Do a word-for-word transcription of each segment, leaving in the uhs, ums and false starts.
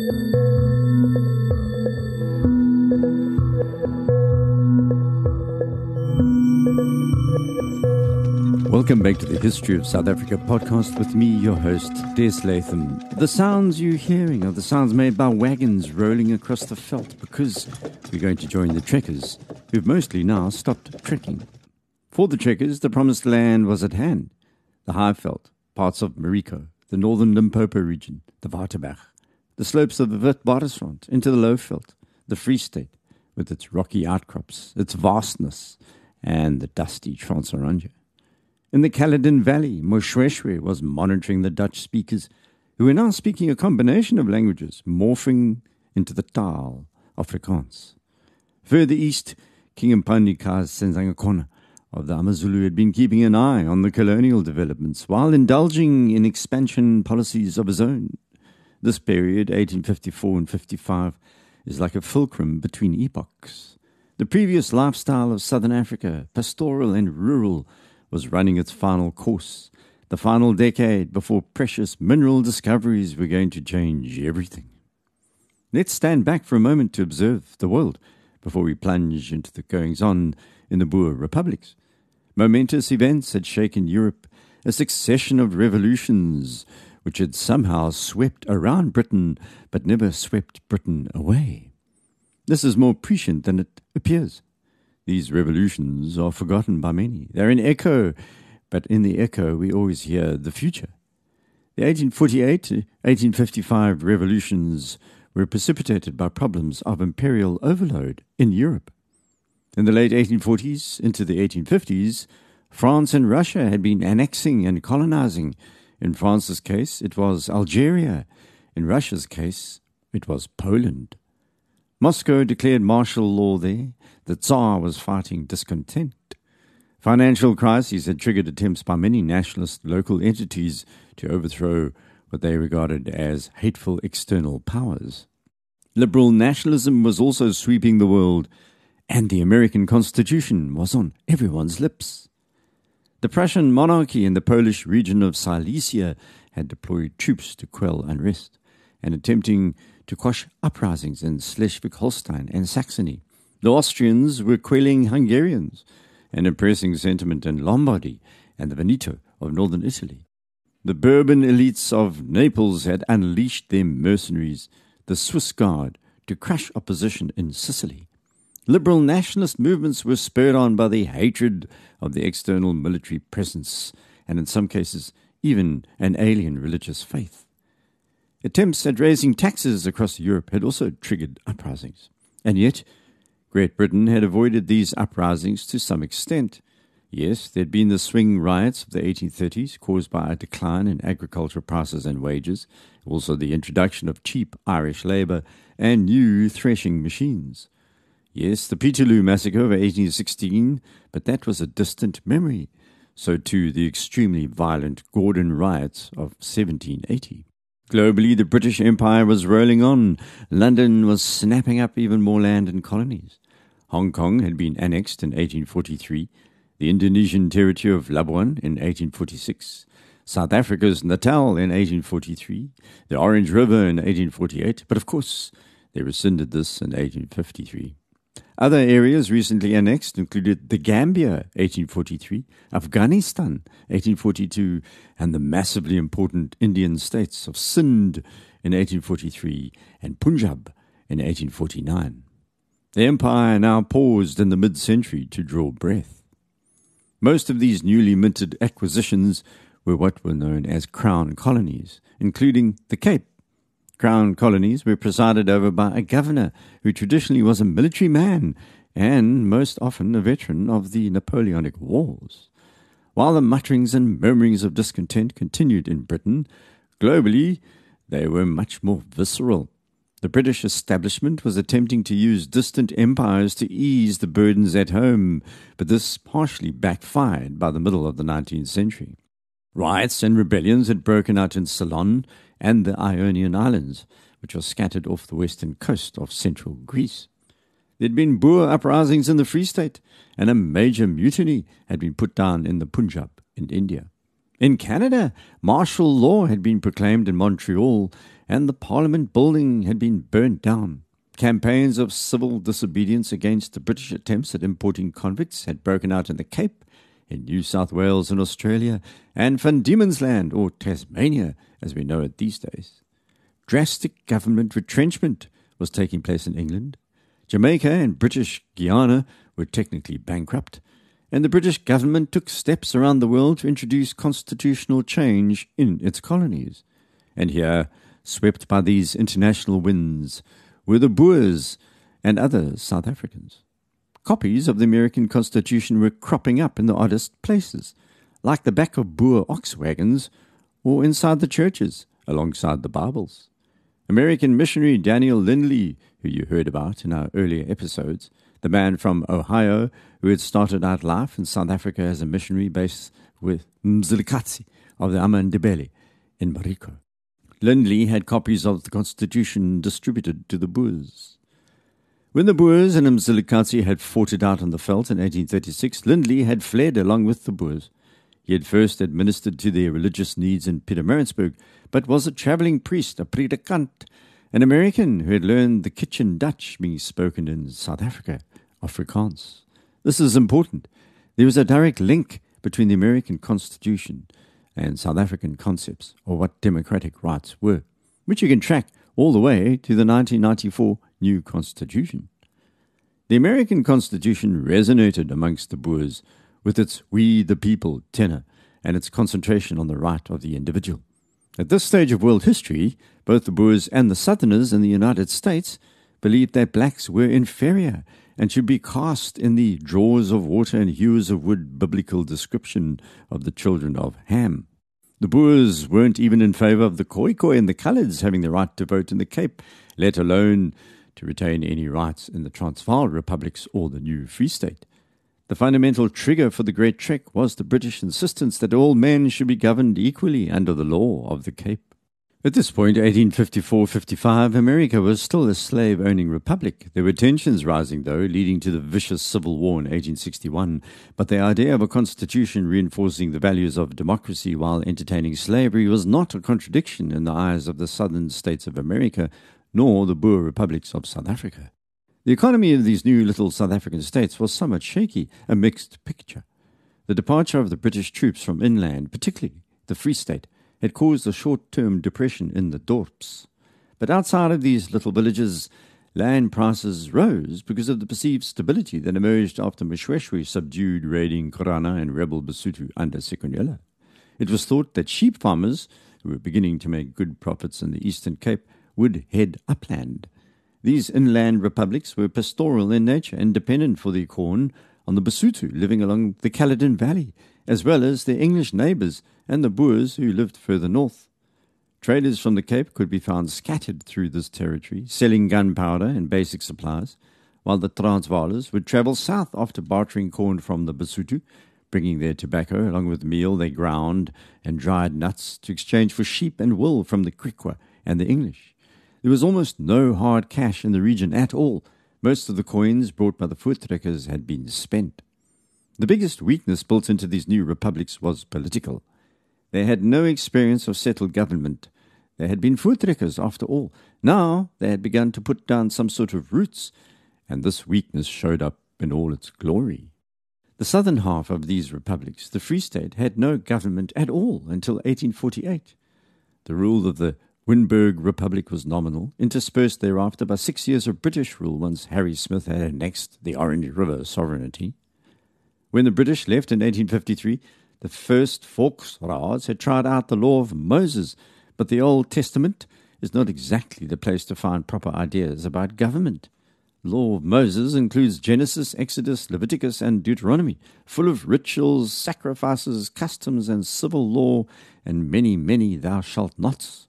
Welcome back to the History of South Africa podcast with me, your host, Des Latham. The sounds you're hearing are the sounds made by wagons rolling across the veld because we're going to join the trekkers, who've mostly now stopped trekking. For the trekkers, the promised land was at hand. The Highveld, parts of Marico, the northern Limpopo region, the Waterberg, the slopes of the Witwatersrand into the Lowveld, the Free State, with its rocky outcrops, its vastness, and the dusty Transoranje. In the Caledon Valley, Moshoeshoe was monitoring the Dutch speakers, who were now speaking a combination of languages, morphing into the Taal, Afrikaans. Further east, King Mpandikazi Senzangakona of the Amazulu had been keeping an eye on the colonial developments while indulging in expansion policies of his own. This period, eighteen fifty-four and fifty-five, is like a fulcrum between epochs. The previous lifestyle of southern Africa, pastoral and rural, was running its final course, the final decade before precious mineral discoveries were going to change everything. Let's stand back for a moment to observe the world before we plunge into the goings-on in the Boer republics. Momentous events had shaken Europe, a succession of revolutions which had somehow swept around Britain but never swept Britain away. This is more prescient than it appears. These revolutions are forgotten by many. They're an echo, but in the echo we always hear the future. The eighteen forty-eight to eighteen fifty-five revolutions were precipitated by problems of imperial overload in Europe. In the late eighteen forties into the eighteen fifties, France and Russia had been annexing and colonizing. In France's case, it was Algeria. In Russia's case, it was Poland. Moscow declared martial law there. The Tsar was fighting discontent. Financial crises had triggered attempts by many nationalist local entities to overthrow what they regarded as hateful external powers. Liberal nationalism was also sweeping the world, and the American Constitution was on everyone's lips. The Prussian monarchy in the Polish region of Silesia had deployed troops to quell unrest and attempting to quash uprisings in Schleswig-Holstein and Saxony. The Austrians were quelling Hungarians and oppressing sentiment in Lombardy and the Veneto of northern Italy. The Bourbon elites of Naples had unleashed their mercenaries, the Swiss Guard, to crush opposition in Sicily. Liberal nationalist movements were spurred on by the hatred of the external military presence and in some cases even an alien religious faith. Attempts at raising taxes across Europe had also triggered uprisings. And yet, Great Britain had avoided these uprisings to some extent. Yes, there had been the swing riots of the eighteen thirties caused by a decline in agricultural prices and wages, also the introduction of cheap Irish labour and new threshing machines. Yes, the Peterloo Massacre of eighteen sixteen, but that was a distant memory. So too the extremely violent Gordon riots of seventeen eighty. Globally, the British Empire was rolling on. London was snapping up even more land and colonies. Hong Kong had been annexed in eighteen forty-three, the Indonesian territory of Labuan in eighteen forty-six, South Africa's Natal in eighteen forty-three, the Orange River in eighteen forty-eight, but of course they rescinded this in eighteen fifty-three. Other areas recently annexed included the Gambia, eighteen forty-three, Afghanistan, eighteen forty-two, and the massively important Indian states of Sindh in eighteen forty-three and Punjab in eighteen forty-nine. The empire now paused in the mid-century to draw breath. Most of these newly minted acquisitions were what were known as crown colonies, including the Cape. Crown colonies were presided over by a governor who traditionally was a military man and most often a veteran of the Napoleonic Wars. While the mutterings and murmurings of discontent continued in Britain, globally they were much more visceral. The British establishment was attempting to use distant empires to ease the burdens at home, but this partially backfired by the middle of the nineteenth century. Riots and rebellions had broken out in Ceylon and the Ionian Islands, which were scattered off the western coast of central Greece. There had been Boer uprisings in the Free State, and a major mutiny had been put down in the Punjab in India. In Canada, martial law had been proclaimed in Montreal, and the Parliament building had been burnt down. Campaigns of civil disobedience against the British attempts at importing convicts had broken out in the Cape, in New South Wales in Australia, and Van Diemen's Land, or Tasmania, as we know it these days. Drastic government retrenchment was taking place in England. Jamaica and British Guiana were technically bankrupt, and the British government took steps around the world to introduce constitutional change in its colonies. And here, swept by these international winds, were the Boers and other South Africans. Copies of the American Constitution were cropping up in the oddest places, like the back of Boer ox wagons or inside the churches, alongside the Bibles. American missionary Daniel Lindley, who you heard about in our earlier episodes, the man from Ohio who had started out life in South Africa as a missionary based with Mzilikazi of the Amandebele in Mariko. Lindley had copies of the Constitution distributed to the Boers. When the Boers and Mzilikazi had fought it out on the veldt in eighteen thirty-six, Lindley had fled along with the Boers. He had first administered to their religious needs in Pietermaritzburg, but was a travelling priest, a predikant, an American who had learned the kitchen Dutch being spoken in South Africa, Afrikaans. This is important. There was a direct link between the American Constitution and South African concepts, or what democratic rights were, which you can track all the way to the nineteen ninety-four new Constitution. The American Constitution resonated amongst the Boers with its "we the people" tenor and its concentration on the right of the individual. At this stage of world history, both the Boers and the Southerners in the United States believed that blacks were inferior and should be cast in the drawers of water and hewers of wood biblical description of the children of Ham. The Boers weren't even in favour of the Khoikhoi and the Coloureds having the right to vote in the Cape, let alone to retain any rights in the Transvaal republics or the new Free State. The fundamental trigger for the Great Trek was the British insistence that all men should be governed equally under the law of the Cape. At this point, eighteen fifty-four fifty-five, America was still a slave-owning republic. There were tensions rising, though, leading to the vicious Civil War in eighteen sixty-one, but the idea of a constitution reinforcing the values of democracy while entertaining slavery was not a contradiction in the eyes of the southern states of America, nor the Boer republics of South Africa. The economy of these new little South African states was somewhat shaky, a mixed picture. The departure of the British troops from inland, particularly the Free State, had caused a short-term depression in the dorps. But outside of these little villages, land prices rose because of the perceived stability that emerged after Moshoeshoe subdued raiding Korana and rebel Basotho under Sekondela. It was thought that sheep farmers, who were beginning to make good profits in the Eastern Cape, would head upland. These inland republics were pastoral in nature and dependent for their corn on the Basotho living along the Caledon Valley, as well as their English neighbours and the Boers who lived further north. Traders from the Cape could be found scattered through this territory, selling gunpowder and basic supplies, while the Transvaalers would travel south after bartering corn from the Basotho, bringing their tobacco along with meal they ground and dried nuts to exchange for sheep and wool from the Griqua and the English. There was almost no hard cash in the region at all. Most of the coins brought by the Voortrekkers had been spent. The biggest weakness built into these new republics was political. They had no experience of settled government. They had been Voortrekkers, after all. Now they had begun to put down some sort of roots, and this weakness showed up in all its glory. The southern half of these republics, the Free State, had no government at all until eighteen forty-eight. The rule of the Winburg Republic was nominal, interspersed thereafter by six years of British rule once Harry Smith had annexed the Orange River sovereignty. When the British left in eighteen fifty-three, the first Volksraads had tried out the law of Moses, but the Old Testament is not exactly the place to find proper ideas about government. The law of Moses includes Genesis, Exodus, Leviticus, and Deuteronomy, full of rituals, sacrifices, customs, and civil law, and many, many thou shalt nots.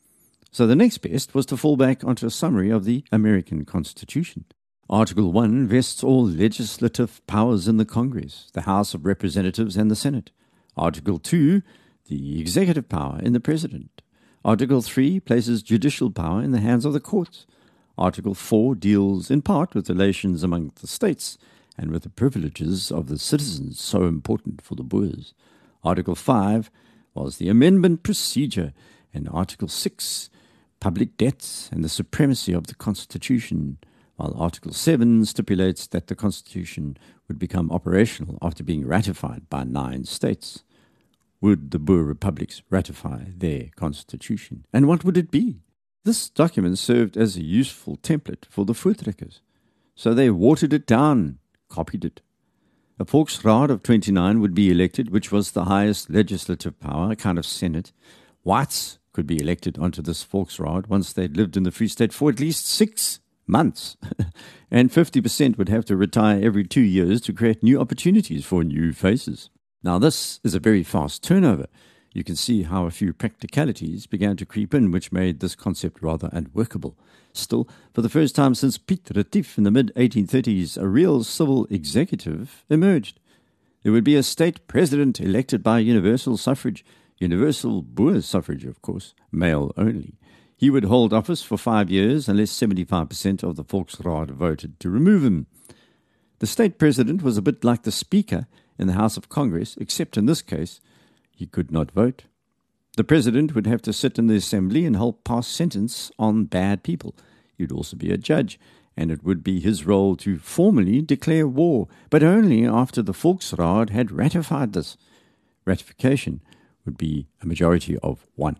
So the next best was to fall back onto a summary of the American Constitution. Article one vests all legislative powers in the Congress, the House of Representatives, and the Senate. Article two, the executive power in the President. Article three places judicial power in the hands of the courts. Article four deals in part with relations among the states and with the privileges of the citizens so important for the Boers. Article five was the amendment procedure and Article six, public debts and the supremacy of the Constitution, while Article seven stipulates that the Constitution would become operational after being ratified by nine states. Would the Boer republics ratify their Constitution? And what would it be? This document served as a useful template for the Voortrekkers, so they watered it down, copied it. A Volksraad of twenty-nine would be elected, which was the highest legislative power, a kind of Senate. Whites could be elected onto this Volksraad once they'd lived in the Free State for at least six months. And fifty percent would have to retire every two years to create new opportunities for new faces. Now, this is a very fast turnover. You can see how a few practicalities began to creep in, which made this concept rather unworkable. Still, for the first time since Piet Retief in the mid eighteen thirties, a real civil executive emerged. There would be a state president elected by universal suffrage, universal Boer suffrage, of course, male only. He would hold office for five years unless seventy-five percent of the Volksraad voted to remove him. The state president was a bit like the speaker in the House of Congress, except in this case, he could not vote. The president would have to sit in the assembly and help pass sentence on bad people. He'd also be a judge, and it would be his role to formally declare war, but only after the Volksraad had ratified this. Ratification would be a majority of one.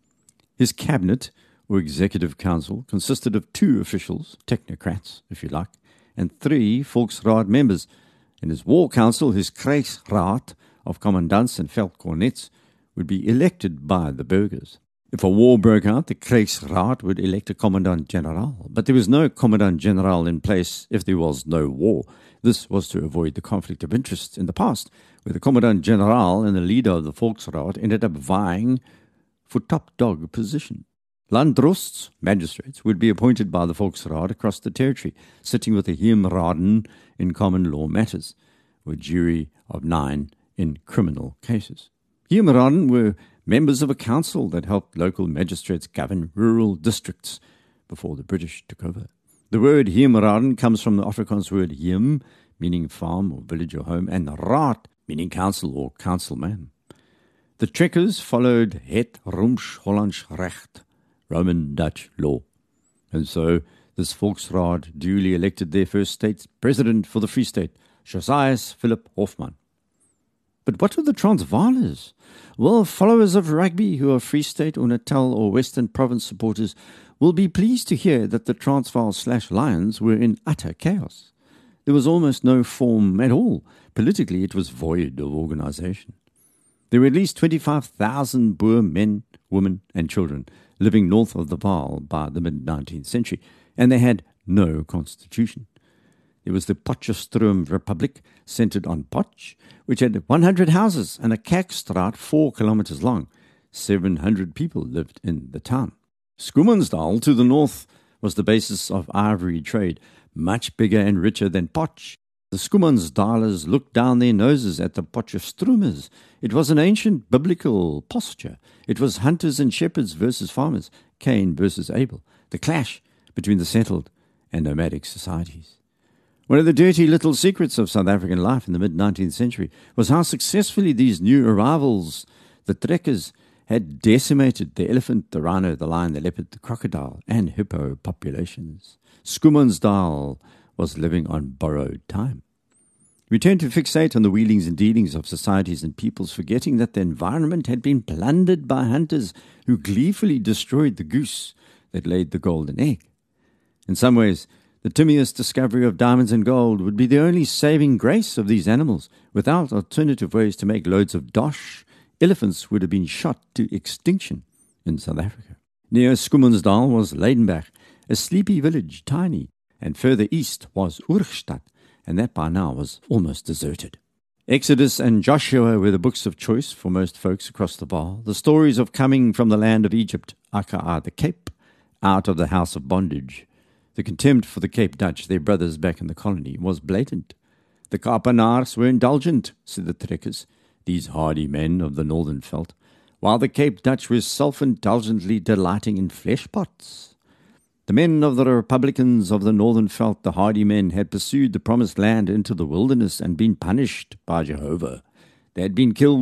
His cabinet, or executive council, consisted of two officials, technocrats, if you like, and three Volksraad members. In his war council, his Krijgsraad of commandants and veldkornets would be elected by the burghers. If a war broke out, the Krijgsraad would elect a commandant-general, but there was no commandant-general in place if there was no war. This was to avoid the conflict of interest in the past, where the commandant-general and the leader of the Volksraad ended up vying for top-dog position. Landdrosts, magistrates, would be appointed by the Volksraad across the territory, sitting with the Heemraden in common law matters, or a jury of nine in criminal cases. Heemraden were members of a council that helped local magistrates govern rural districts before the British took over. The word Heemraden comes from the Afrikaans word heem, meaning farm or village or home, and raad, meaning council or councilman. The trekkers followed het Rooms-Hollands recht, Roman Dutch law. And so this Volksraad duly elected their first state president for the Free State, Josias Philip Hofman. But what of the Transvaalers? Well, followers of rugby who are Free State or Natal or Western Province supporters will be pleased to hear that the Transvaal slash Lions were in utter chaos. There was almost no form at all. Politically, it was void of organization. There were at least twenty-five thousand Boer men, women, and children living north of the Vaal by the mid-nineteenth century, and they had no constitution. There was the Potchefstroom Republic, centered on Potch, which had one hundred houses and a Kerkstraat four kilometers long. seven hundred people lived in the town. Schoemansdal, to the north, was the basis of ivory trade, much bigger and richer than Potch. The Schoemansdalers looked down their noses at the Potchefstroomers. It was an ancient biblical posture. It was hunters and shepherds versus farmers, Cain versus Abel, the clash between the settled and nomadic societies. One of the dirty little secrets of South African life in the mid-nineteenth century was how successfully these new arrivals, the trekkers, had decimated the elephant, the rhino, the lion, the leopard, the crocodile, and hippo populations. Schoemansdal was living on borrowed time. We tend to fixate on the wheelings and dealings of societies and peoples, forgetting that the environment had been plundered by hunters who gleefully destroyed the goose that laid the golden egg. In some ways, the Timaeus discovery of diamonds and gold would be the only saving grace of these animals. Without alternative ways to make loads of dosh, elephants would have been shot to extinction in South Africa. Near Schoemansdal was Leidenberg, a sleepy village, tiny, and further east was Oorgstad, and that by now was almost deserted. Exodus and Joshua were the books of choice for most folks across the Vaal, the stories of coming from the land of Egypt, aka the Cape, out of the house of bondage. The contempt for the Cape Dutch, their brothers back in the colony, was blatant. The Kaapenaars were indulgent, said the trekkers, these hardy men of the northern veld, while the Cape Dutch were self-indulgently delighting in flesh pots. The men of the Republicans of the northern veld, the hardy men, had pursued the promised land into the wilderness and been punished by Jehovah. They had been killed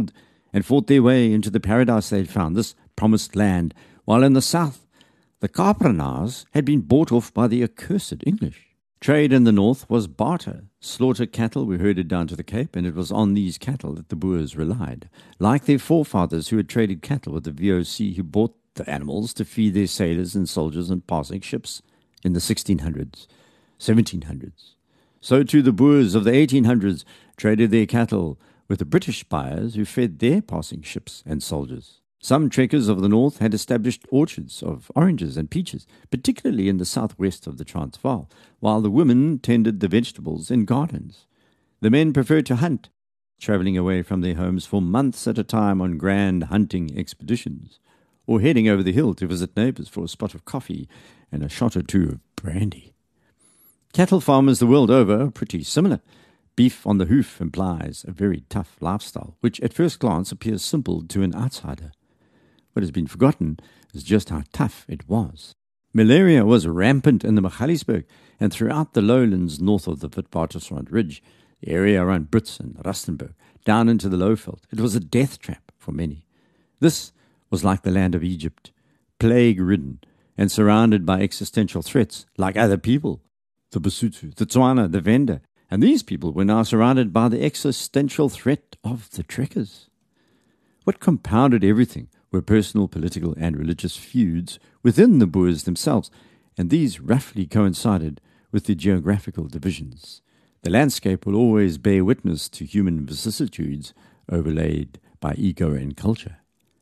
and fought their way into the paradise they had found, this promised land, while in the south, the Kaapenaars had been bought off by the accursed English. Trade in the north was barter. Slaughter cattle were herded down to the Cape, and it was on these cattle that the Boers relied, like their forefathers who had traded cattle with the V O C, who bought the animals to feed their sailors and soldiers on passing ships in the sixteen hundreds, seventeen hundreds. So too the Boers of the eighteen hundreds traded their cattle with the British buyers who fed their passing ships and soldiers. Some trekkers of the north had established orchards of oranges and peaches, particularly in the southwest of the Transvaal, while the women tended the vegetables in gardens. The men preferred to hunt, travelling away from their homes for months at a time on grand hunting expeditions, or heading over the hill to visit neighbours for a spot of coffee and a shot or two of brandy. Cattle farmers the world over are pretty similar. Beef on the hoof implies a very tough lifestyle, which at first glance appears simple to an outsider. What has been forgotten is just how tough it was. Malaria was rampant in the Magaliesberg and throughout the lowlands north of the Witwatersrand Ridge, the area around Brits and Rustenburg, down into the Lowveld. It was a death trap for many. This was like the land of Egypt, plague-ridden and surrounded by existential threats like other people, the Basotho, the Tswana, the Venda, and these people were now surrounded by the existential threat of the trekkers. What compounded everything were personal, political, and religious feuds within the Boers themselves, and these roughly coincided with the geographical divisions. The landscape will always bear witness to human vicissitudes overlaid by ego and culture.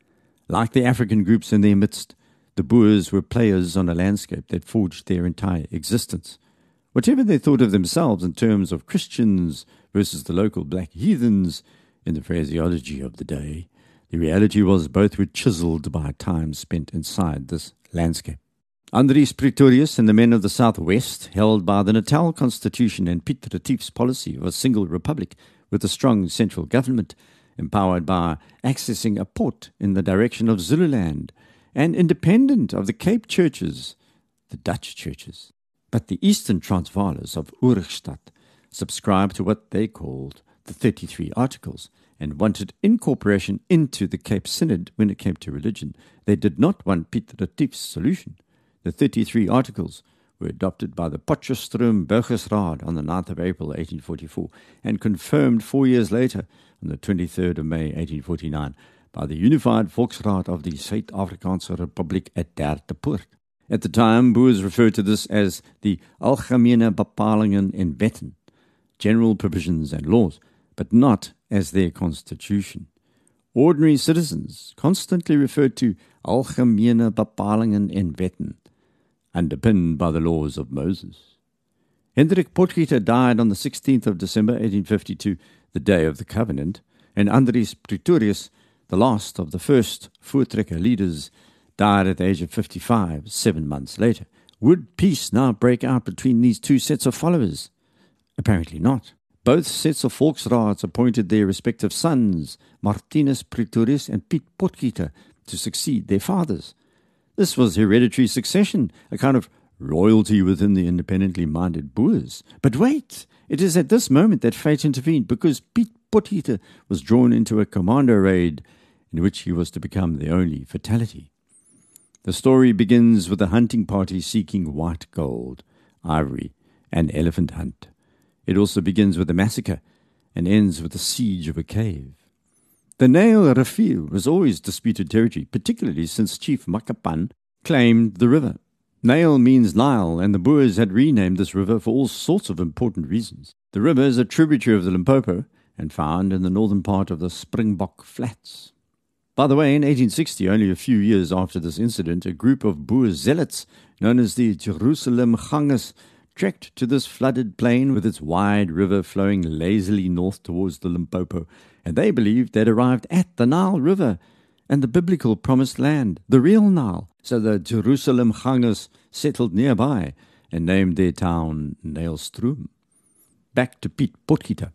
Like the African groups in their midst, the Boers were players on a landscape that forged their entire existence. Whatever they thought of themselves in terms of Christians versus the local black heathens, in the phraseology of the day, the reality was both were chiseled by time spent inside this landscape. Andries Pretorius and the men of the Southwest, held by the Natal Constitution and Piet Retief's policy of a single republic with a strong central government, empowered by accessing a port in the direction of Zululand, and independent of the Cape churches, the Dutch churches. But the Eastern Transvaalers of Oorigstad subscribed to what they called the thirty-three Articles, and wanted incorporation into the Cape Synod when it came to religion. They did not want Piet Retief's solution. The thirty-three Articles were adopted by the Potchefstroom Burgersraad on the ninth of April eighteen forty-four and confirmed four years later on the twenty-third of May eighteen forty-nine by the Unified Volksraad of the Suid-Afrikaanse Republiek at Derdepoort. At the time, Boers referred to this as the Algemene Bepalingen en Wetten, general provisions and laws, but not as their constitution. Ordinary citizens constantly referred to Algemene Bepalingen en Wetten, underpinned by the laws of Moses. Hendrik Potgieter died on the sixteenth of December eighteen fifty-two, the day of the Covenant, and Andries Pretorius, the last of the first Voortrekker leaders, died at the age of fifty-five, seven months later. Would peace now break out between these two sets of followers? Apparently not. Both sets of Volksraads appointed their respective sons, Martinus Pretorius and Piet Potgieter, to succeed their fathers. This was hereditary succession, a kind of royalty within the independently minded Boers. But wait, it is at this moment that fate intervened, because Piet Potgieter was drawn into a commando raid in which he was to become the only fatality. The story begins with a hunting party seeking white gold, ivory, and elephant hunt. It also begins with a massacre and ends with the siege of a cave. The Nile Rivier was always disputed territory, particularly since Chief Makapan claimed the river. Nile means Nile, and the Boers had renamed this river for all sorts of important reasons. The river is a tributary of the Limpopo and found in the northern part of the Springbok Flats. By the way, in eighteen sixty, only a few years after this incident, a group of Boer zealots known as the Jerusalem Gangers trekked to this flooded plain with its wide river flowing lazily north towards the Limpopo, and they believed they'd arrived at the Nile River and the biblical promised land, the real Nile. So the Jerusalem Gangers settled nearby and named their town Nylstroom. Back to Piet Potgieter.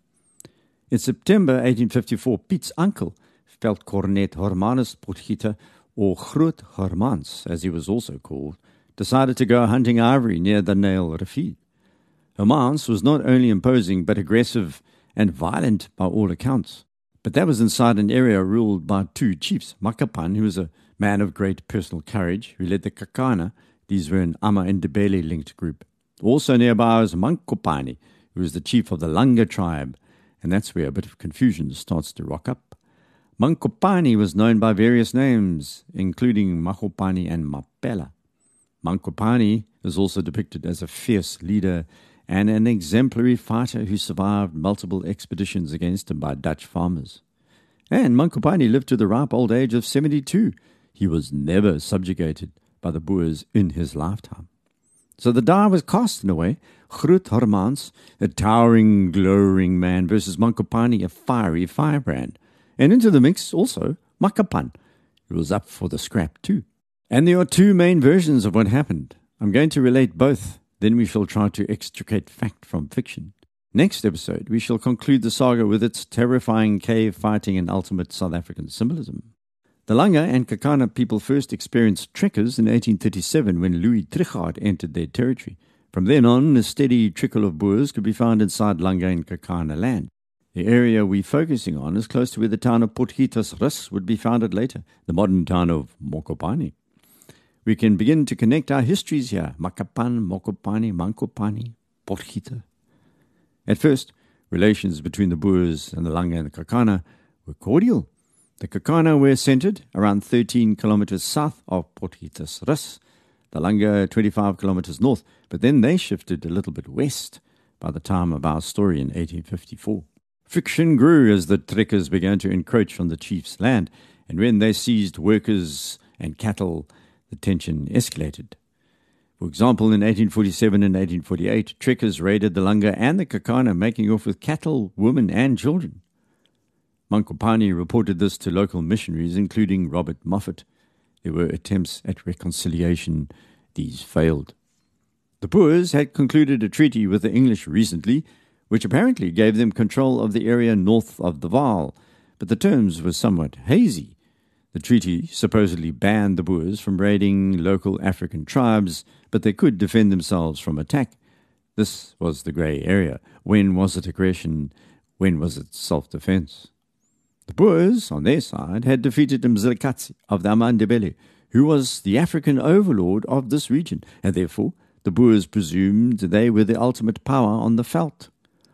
In September eighteen fifty-four, Piet's uncle, Veldkornet Hermanus Potgieter, or Groot Hermans, as he was also called, decided to go hunting ivory near the Nile Rivier. Hermans was not only imposing but aggressive and violent by all accounts. But that was inside an area ruled by two chiefs, Makapan, who was a man of great personal courage, who led the Kakana. These were an Ama-Ndebele-linked group. Also nearby was Mankopani, who was the chief of the Langa tribe, and that's where a bit of confusion starts to rock up. Mankopani was known by various names, including Mahopani and Mapela. Mankopani is also depicted as a fierce leader and an exemplary fighter who survived multiple expeditions against him by Dutch farmers. And Mankopani lived to the ripe old age of seventy-two. He was never subjugated by the Boers in his lifetime. So the die was cast in a way. Groot Hermans, a towering, glowering man, versus Mankopani, a fiery firebrand. And into the mix also Makapan, who was up for the scrap too. And there are two main versions of what happened. I'm going to relate both. Then we shall try to extricate fact from fiction. Next episode, we shall conclude the saga with its terrifying cave fighting and ultimate South African symbolism. The Langa and Kakana people first experienced trekkers in eighteen thirty-seven when Louis Trichardt entered their territory. From then on, a steady trickle of Boers could be found inside Langa and Kakana land. The area we're focusing on is close to where the town of Potgietersrus would be founded later, the modern town of Mokopani. We can begin to connect our histories here. Makapan, Mokopani, Mankopani, Potgiete. At first, relations between the Boers and the Langa and the Kakana were cordial. The Kakana were centered around thirteen kilometers south of Potgietersrus, the Langa twenty-five kilometers north, but then they shifted a little bit west by the time of our story in eighteen fifty-four. Friction grew as the trekkers began to encroach on the chief's land, and when they seized workers and cattle, the tension escalated. For example, in eighteen forty-seven and eighteen forty-eight, trekkers raided the Langa and the Kakana, making off with cattle, women, and children. Mankopani reported this to local missionaries, including Robert Moffat. There were attempts at reconciliation. These failed. The Boers had concluded a treaty with the English recently, which apparently gave them control of the area north of the Vaal, but the terms were somewhat hazy. The treaty supposedly banned the Boers from raiding local African tribes, but they could defend themselves from attack. This was the grey area. When was it aggression? When was it self-defense? The Boers, on their side, had defeated Mzilikazi of the Ama-Ndebele, who was the African overlord of this region, and therefore the Boers presumed they were the ultimate power on the veld.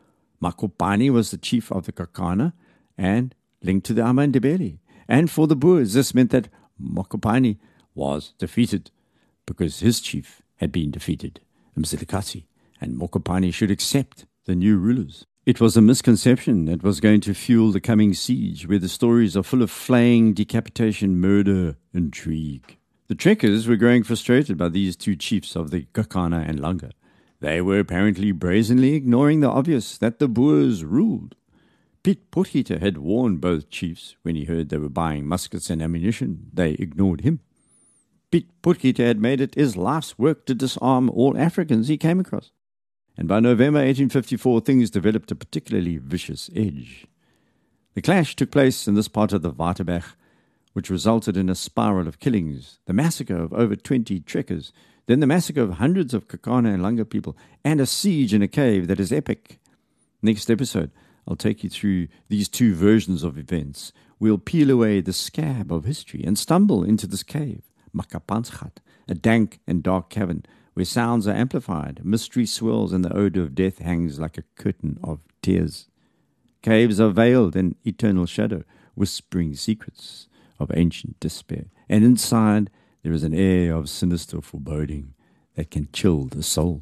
Makopani was the chief of the Kakana and linked to the Ama-Ndebele. And for the Boers, this meant that Mokopani was defeated because his chief had been defeated, Mzilikazi, and Mokopani should accept the new rulers. It was a misconception that was going to fuel the coming siege, where the stories are full of flaying, decapitation, murder, intrigue. The trekkers were growing frustrated by these two chiefs of the Kakana and Langa. They were apparently brazenly ignoring the obvious, that the Boers ruled. Piet Potgieter had warned both chiefs when he heard they were buying muskets and ammunition. They ignored him. Piet Potgieter had made it his life's work to disarm all Africans he came across. And by November eighteen fifty-four, things developed a particularly vicious edge. The clash took place in this part of the Waterberg, which resulted in a spiral of killings, the massacre of over twenty trekkers, then the massacre of hundreds of Kakana and Langa people, and a siege in a cave that is epic. Next episode, I'll take you through these two versions of events. We'll peel away the scab of history and stumble into this cave, Makapansgat, a dank and dark cavern where sounds are amplified, mystery swirls, and the odor of death hangs like a curtain of tears. Caves are veiled in eternal shadow, whispering secrets of ancient despair. And inside, there is an air of sinister foreboding that can chill the soul.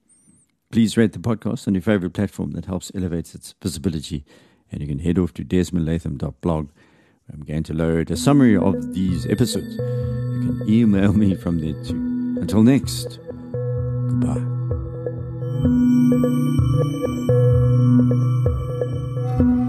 Please rate the podcast on your favorite platform that helps elevate its visibility. And you can head off to desmond latham dot blog. I'm going to load a summary of these episodes. You can email me from there too. Until next, goodbye.